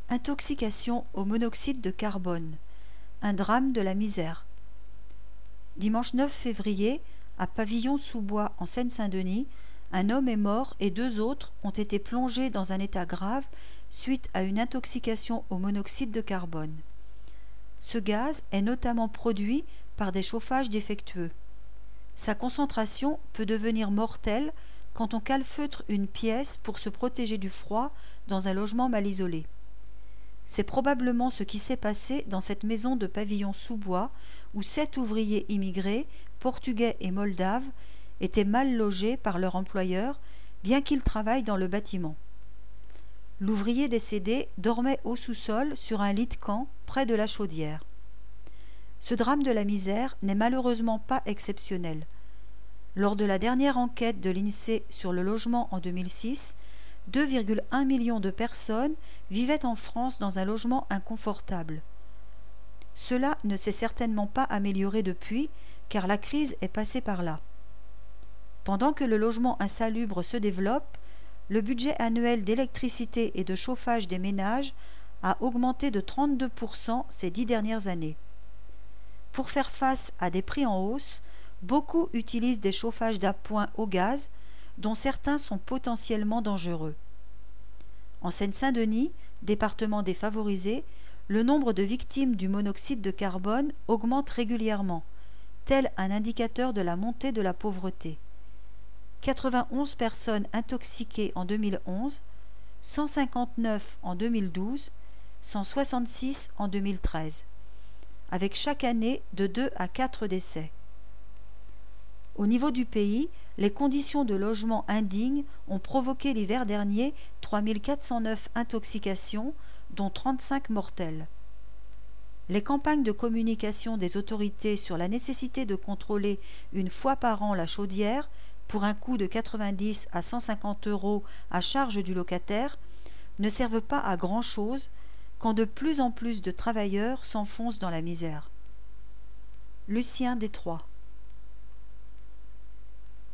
Intoxication au monoxyde de carbone. Un drame de la misère. Dimanche 9 février, à Pavillon-sous-Bois en Seine-Saint-Denis, un homme est mort et 2 autres ont été plongés dans un état grave suite à une intoxication au monoxyde de carbone. Ce gaz est notamment produit par des chauffages défectueux. Sa concentration peut devenir mortelle quand on calfeutre une pièce pour se protéger du froid dans un logement mal isolé. C'est probablement ce qui s'est passé dans cette maison de Pavillon-sous-Bois où 7 ouvriers immigrés, portugais et moldaves, étaient mal logés par leur employeur, bien qu'ils travaillent dans le bâtiment. L'ouvrier décédé dormait au sous-sol sur un lit de camp près de la chaudière. Ce drame de la misère n'est malheureusement pas exceptionnel. Lors de la dernière enquête de l'INSEE sur le logement en 2006, 2,1 millions de personnes vivaient en France dans un logement inconfortable. Cela ne s'est certainement pas amélioré depuis, car la crise est passée par là. Pendant que le logement insalubre se développe, le budget annuel d'électricité et de chauffage des ménages a augmenté de 32% ces 10 dernières années. Pour faire face à des prix en hausse, beaucoup utilisent des chauffages d'appoint au gaz, dont certains sont potentiellement dangereux. En Seine-Saint-Denis, département défavorisé, le nombre de victimes du monoxyde de carbone augmente régulièrement, tel un indicateur de la montée de la pauvreté. 91 personnes intoxiquées en 2011, 159 en 2012, 166 en 2013, avec chaque année de 2 à 4 décès. Au niveau du pays, les conditions de logement indignes ont provoqué l'hiver dernier 3409 intoxications, dont 35 mortelles. Les campagnes de communication des autorités sur la nécessité de contrôler une fois par an la chaudière, pour un coût de 90 à 150 € à charge du locataire, ne servent pas à grand-chose quand de plus en plus de travailleurs s'enfoncent dans la misère. Lucien Détroit.